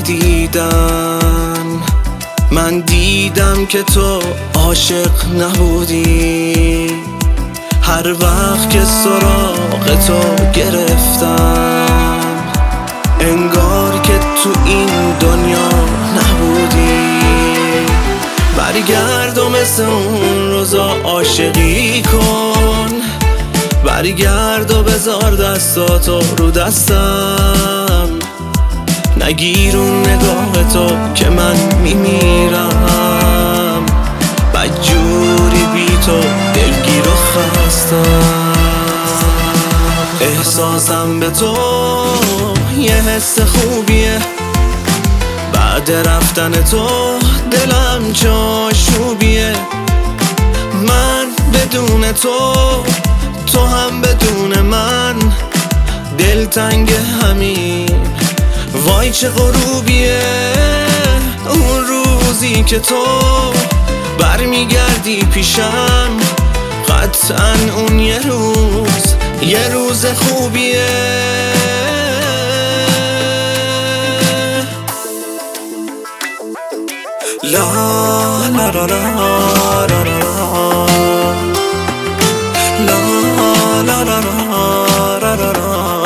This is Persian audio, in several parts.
دیدن من دیدم که تو عاشق نبودی. هر وقت که سراغ تو گرفتم انگار که تو این دنیا نبودی. برگرد و مثل اون روزا عاشقی کن، برگرد و بذار دستاتو رو دستم. نگیر اون نگاه تو که من میمیرم، بدجوری بی تو دلگیر و خستم. احساسم به تو یه حس خوبیه، بعد رفتن تو دلم چاشوبیه. من بدون تو، تو هم بدون من، دلتنگ همین وای چه غروبیه. اون روزی که تو برمیگردی پیشم، قطعا اون یه روز خوبیه. لا لا لا لا لا لا لا لا لا لا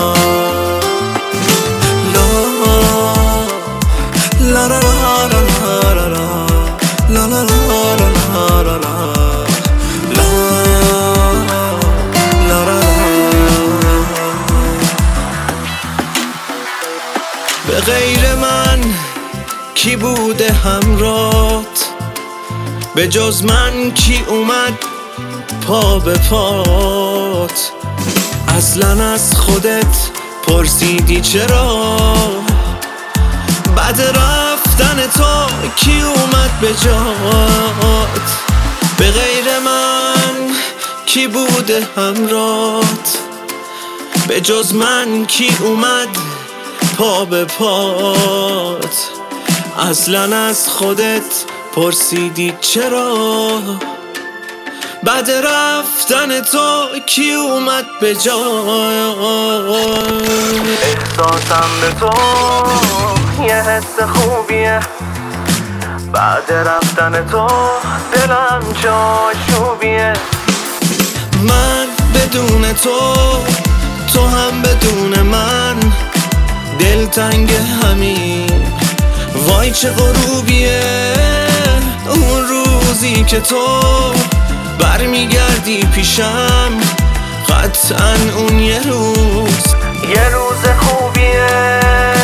به غیر من کی بوده همراهت؟ به جز من کی اومد پا به پات؟ اصلا از خودت پرسیدی چرا؟ بعد رفتن تو کی اومد به جات؟ به غیر من کی بوده همراهت؟ به جز من کی اومد پا به پات؟ اصلا از خودت پرسیدی چرا؟ بعد رفتن تو کی اومد به جای؟ احساسم به تو یه حس خوبیه، بعد رفتن تو دلم چاشوبیه. من بدون تو، تو هم بدون من، دلتنگ همین وای چه غروبیه. اون روزی که تو برمیگردی پیشم، قطعا اون یه روز خوبیه.